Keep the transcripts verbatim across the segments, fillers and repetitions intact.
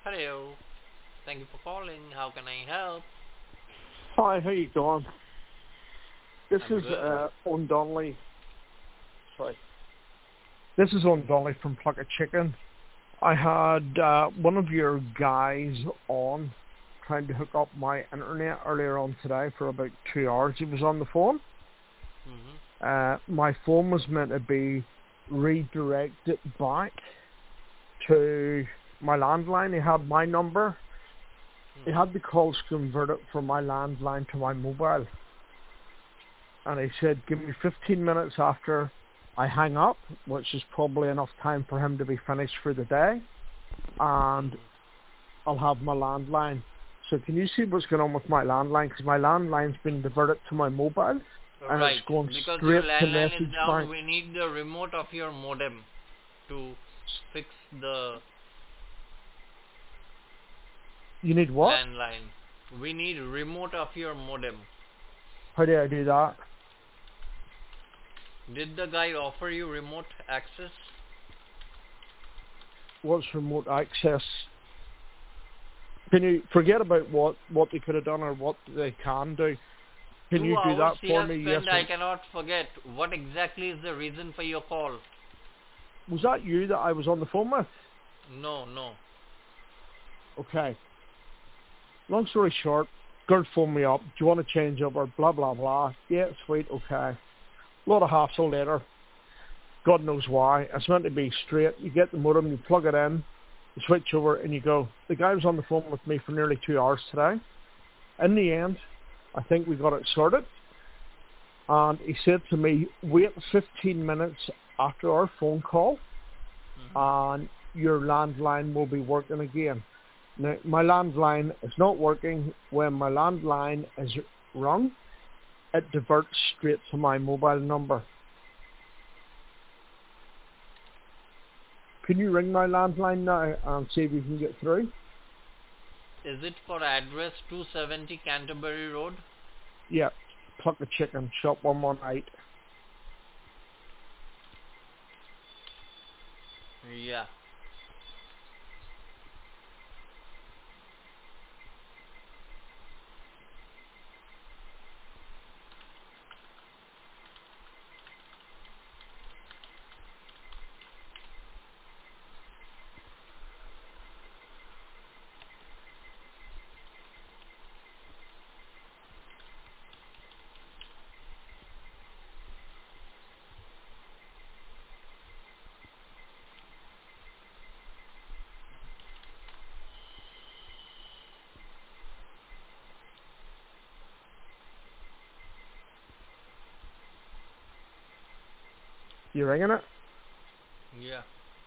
Hello. Thank you for calling. How can I help? Hi, how you doing? This I'm is good. uh, Owen Donnelly. Sorry. This is Owen Donnelly from Pluck a Chicken. I had uh, one of your guys on trying to hook up my internet earlier on today for about two hours. He was on the phone. Mm-hmm. Uh, my phone was meant to be redirected back to my landline. He had my number. He Mm-hmm. had the calls converted from my landline to my mobile. And he said, give me fifteen minutes after I hang up, which is probably enough time for him to be finished for the day, and Mm-hmm. I'll have my landline. So can you see what's going on with my landline? Because my landline's been diverted to my mobile, and it's Right. going Because your straight to landline is message down, bank. we need the remote of your modem to fix the You need what? landline. We need remote of your modem. How do I do that? Did the guy offer you remote access? What's remote access? Can you forget about what, what they could have done or what they can do? Can Two you do hours that he for has me? Yes. spent, Or I cannot forget. What exactly is the reason for your call? was that you that I was on the phone with? No, no. Okay. Long story short, girl phoned me up. Do you want to change over? Blah, blah, blah. Yeah, sweet, okay. A lot of hassle later. God knows why. It's meant to be straight. You get the modem, you plug it in, you switch over, and you go. The guy was on the phone with me for nearly two hours today. In the end, I think we got it sorted. And he said to me, wait fifteen minutes after our phone call, Mm-hmm. and your landline will be working again. Now, my landline is not working. When my landline is rung, it diverts straight to my mobile number. Can you ring my landline now and see if you can get through? Is it for address two seventy Canterbury Road? Yeah, Pluck a Chicken, shop one one eight. Yeah. You ringing it? Yeah.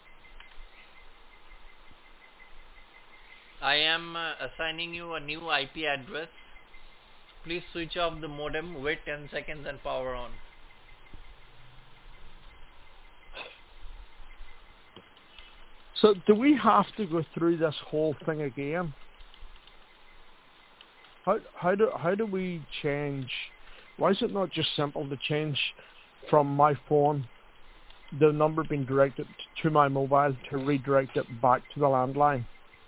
I am uh, assigning you a new I P address. Please switch off the modem, wait ten seconds and power on. So do we have to go through this whole thing again? How how do how do we change? Why is it not just simple to change from my phone, the number being directed to my mobile, to redirect it back to the landline?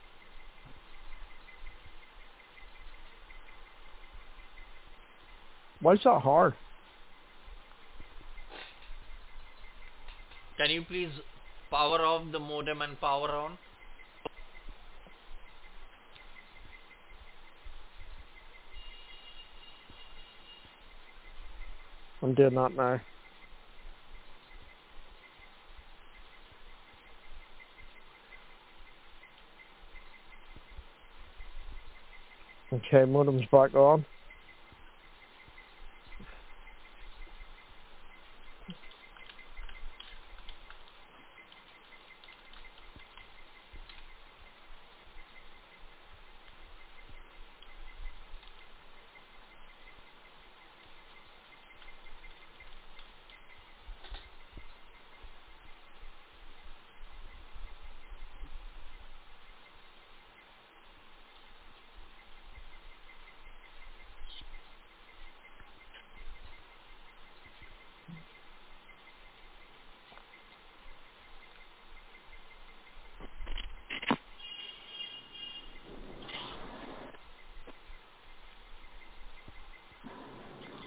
Why is that hard? Can you please power off the modem and power on? I'm doing that now. Okay, modem's back on.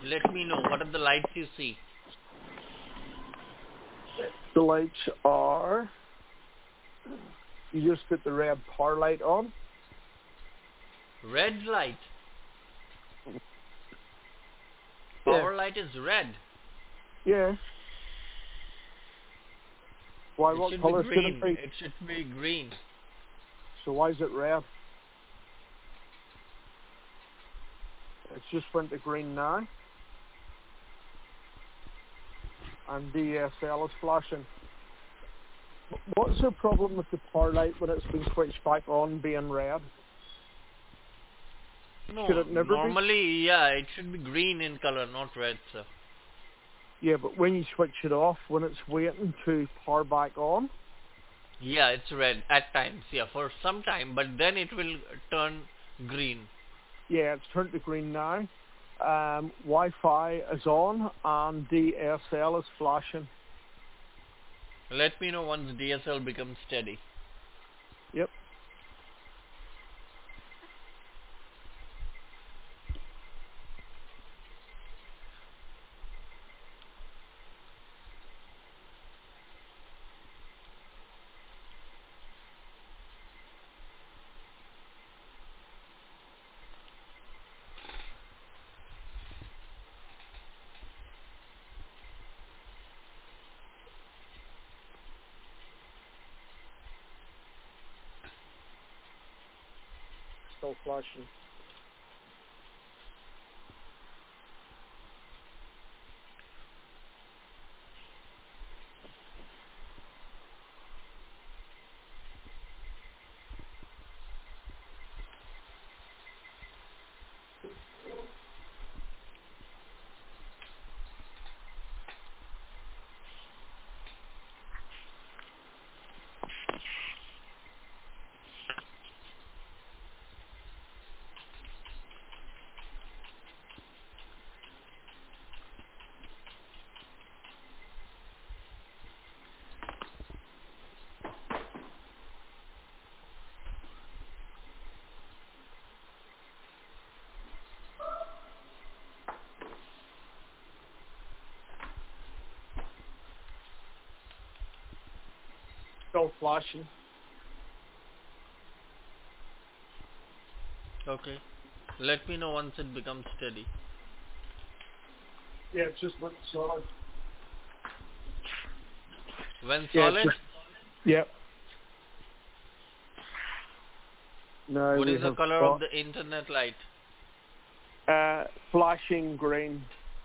Let me know what are the lights you see. The lights are, you just put the red power light on. Red light. Yeah. Power light is red. Yeah. Why, It what should be colour should it green. be? It should be green. So why is it red? It's just went to green now. And D S L is flashing. What's the problem with the power light when it's been switched back on being red? No, Should it never normally, yeah, it should be green in color, not red, sir. be? Yeah, but when you switch it off, when it's waiting to power back on, Yeah, it's red at times, yeah, for some time, but then it will turn green. yeah, it's turned to green now. Um, Wi-Fi is on and D S L is flashing. Let me know once D S L becomes steady. Yep. Still flashing. Still flashing. Okay. Let me know once it becomes steady. Yeah, it's just went solid. When Yeah, it's solid, just, yep. Now what we is the have color got of the internet light? uh, flashing green.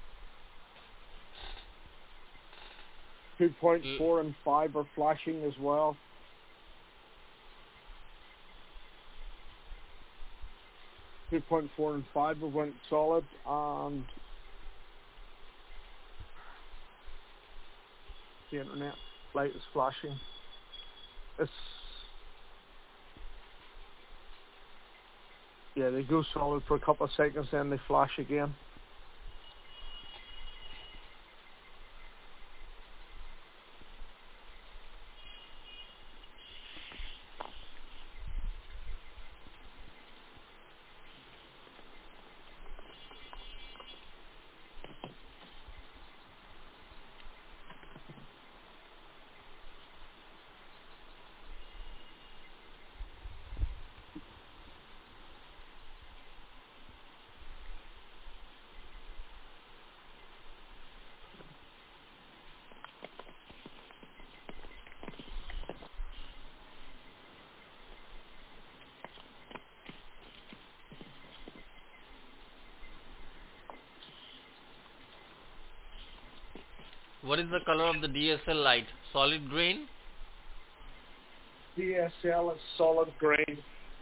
two point four and five are flashing as well. two point four and five have went solid, and the internet light is flashing. It's, yeah, they go solid for a couple of seconds, then they flash again. What is the color of the D S L light? Solid green? D S L is solid green.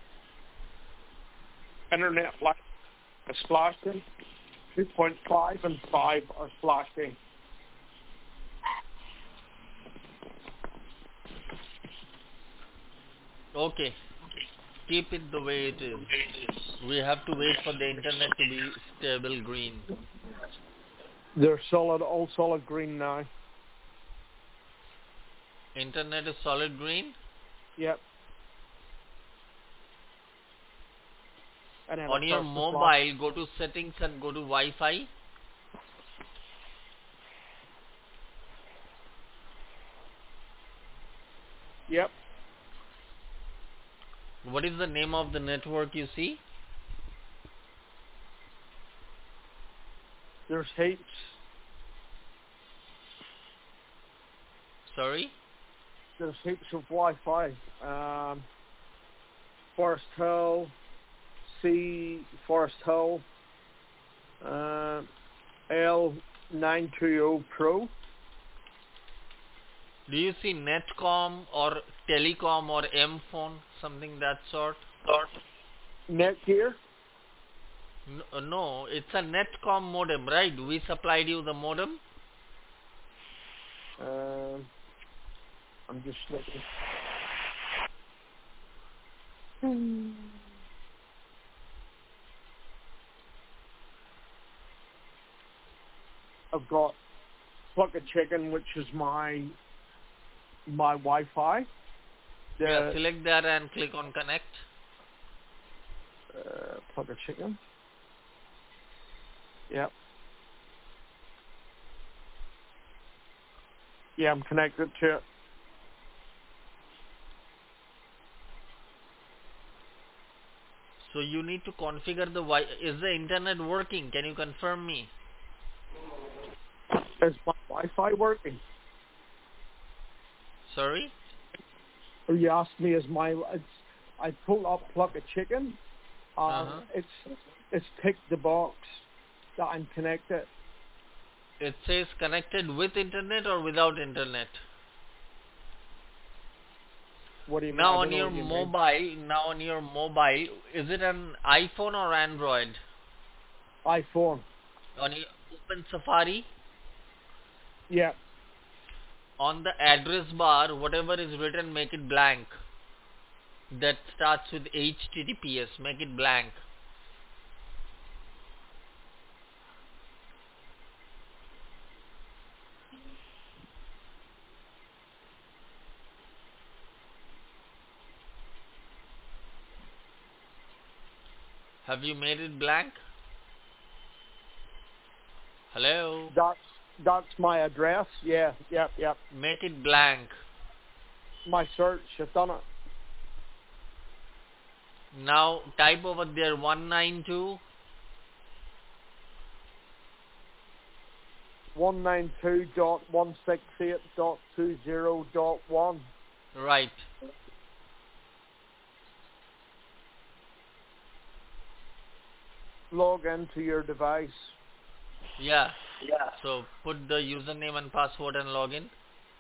Internet light is flashing. two point five and five are flashing. Okay. Keep it the way it is. We have to wait for the internet to be stable green. They're solid, all solid green now. Internet is solid green? Yep. And then On it your starts to flash. mobile, go to settings and go to Wi-Fi. What is the name of the network you see? There's heaps. Sorry? There's heaps of Wi-Fi. Um, Forest Hill, C Forest Hill, uh, L nine twenty Pro. Do you see Netcom or Telecom or M phone, something that sort? Netgear. No, no, it's a Netcom modem, right? We supplied you the modem. Um, I'm just looking. I've got Pluck a Chicken, which is my my Wi-Fi. The, Yeah, select that and click on connect. uh, Pluck a Chicken. Yep. Yeah, I'm connected to it. So you need to configure the wi. Is the internet working? Can you confirm me? Is my Wi-Fi working? Sorry? Or you asked me, is my... It's, I pulled up Pluck a Chicken. Um, Uh-huh. It's it's ticked the box that I'm connected. It says connected with internet or without internet. What do you mean? Now I on don't know your what you mean. mobile, now on your mobile, is it an iPhone or Android? iPhone. On your open Safari, Yeah. on the address bar, whatever is written, make it blank. That starts with H T T P S, make it blank. Have you made it blank? Hello? That's that's my address. Yeah. Yep. Yep. Make it blank. My search. I've done it. Now type over there one ninety-two. one ninety-two dot one sixty-eight dot twenty dot one. Right. Log into your device. Yeah. Yeah. So put the username and password and login.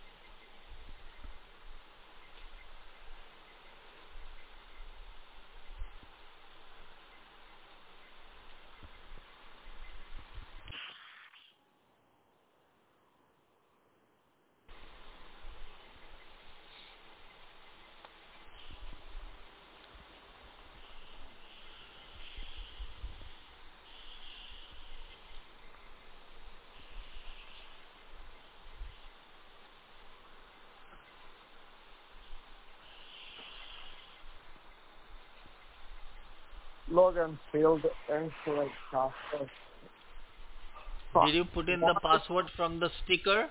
Login field incorrect password. Did you put in the password from the sticker?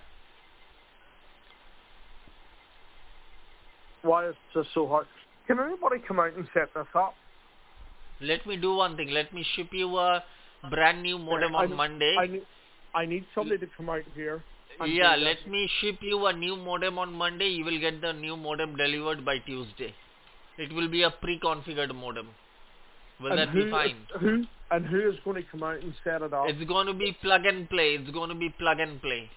Why is this so hard? Can anybody come out and set this up? Let me do one thing. Let me ship you a brand new modem I, on Monday. I, need, I need somebody to come out here. and Yeah, do this. let me ship you a new modem on Monday. You will get the new modem delivered by Tuesday. It will be a pre-configured modem. Will And that who, be fine? who and who is going to come out and set it up? It's going to be plug and play. It's going to be plug and play.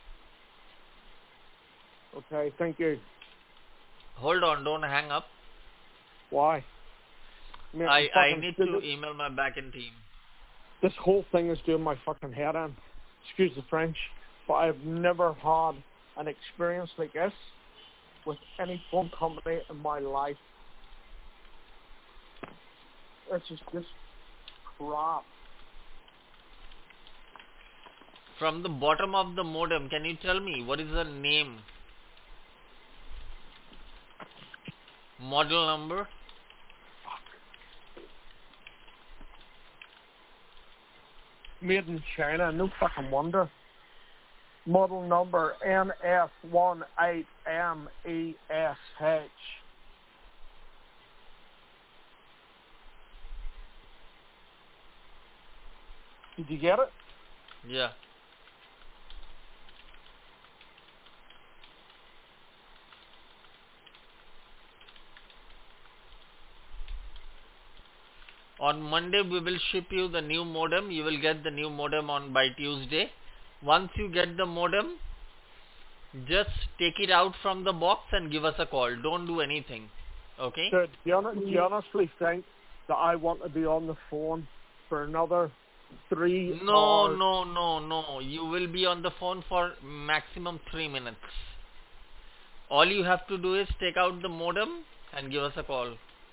Okay, thank you. Hold on, don't hang up. Why? Man, I, I'm I fucking need stupid. to email my backend team. This whole thing is doing my fucking head in. Excuse the French, but I've never had an experience like this with any phone company in my life. This is just crap. From the bottom of the modem, can you tell me what is the name? Model number? Made in China, no fucking wonder. Model number N F one eight M E S H. Did you get it? Yeah. On Monday we will ship you the new modem. You will get the new modem on by Tuesday. Once you get the modem, just take it out from the box and give us a call. Don't do anything. Okay? So, do, you, hon- do you honestly think that I want to be on the phone for another three No, hours? no, no, no. You will be on the phone for maximum three minutes. All you have to do is take out the modem and give us a call.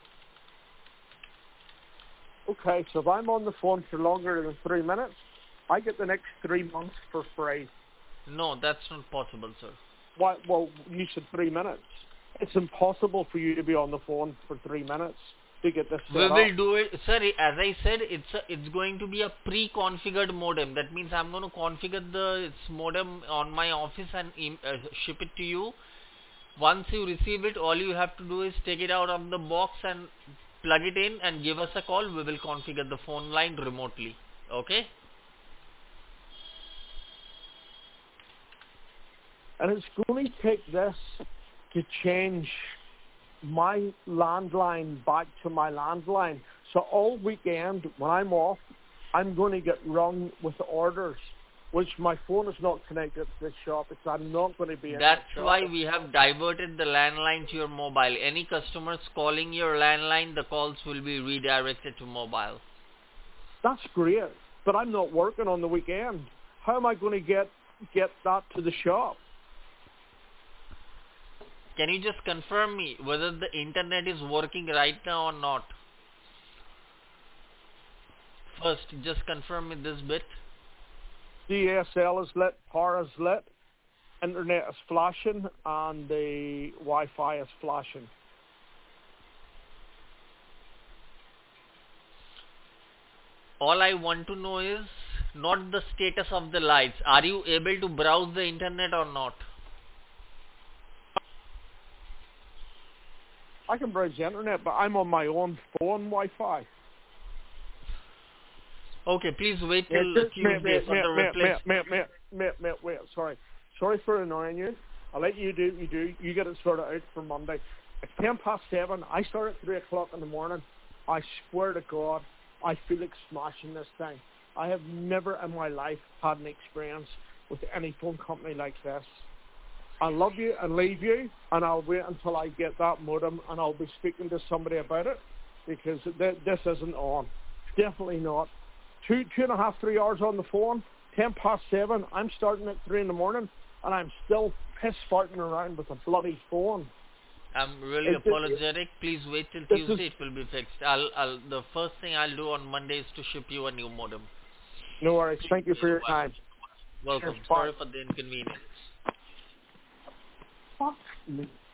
Okay, so if I'm on the phone for longer than three minutes, I get the next three months for free. No, that's not possible, sir. Why? Well, you said three minutes. It's impossible for you to be on the phone for three minutes to get this set We up. will do it, sir. As I said, it's a, it's going to be a pre-configured modem. That means I'm going to configure the its modem on my office and em- uh, ship it to you. Once you receive it, all you have to do is take it out of the box and plug it in and give us a call. We will configure the phone line remotely. Okay? And it's going to take this to change my landline back to my landline. So all weekend when I'm off, I'm going to get rung with orders, which my phone is not connected to the shop. It's I'm not going to be in That's the shop. why we have diverted the landline to your mobile. Any customers calling your landline, the calls will be redirected to mobile. That's great, but I'm not working on the weekend. How am I going to get get that to the shop? Can you just confirm me whether the internet is working right now or not? First, just confirm me this bit. D S L is lit, power is lit, internet is flashing, and the Wi-Fi is flashing. All I want to know is not the status of the lights. Are you able to browse the internet or not? I can browse the internet, but I'm on my own phone Wi-Fi. Okay, please wait Yeah, till just- Tuesday mate, for mate, the mate, replacement. mate, mate, mate, mate, mate, wait, sorry. Sorry for annoying you. I'll let you do what you do. You get it sorted out for Monday. It's ten past seven. I start at three o'clock in the morning. I swear to God, I feel like smashing this thing. I have never in my life had an experience with any phone company like this. I'll love you and leave you, and I'll wait until I get that modem, and I'll be speaking to somebody about it, because th- this isn't on. Definitely not. Two, two and a half, three hours on the phone, ten past seven, I'm starting at three in the morning, and I'm still piss farting around with a bloody phone. I'm really It- it- apologetic. Please wait till This is- Tuesday. It will be fixed. I'll, I'll. The first thing I'll do on Monday is to ship you a new modem. No worries. Thank you for your time. Welcome. Cheers, Sorry bye. for the inconvenience. Fuck me.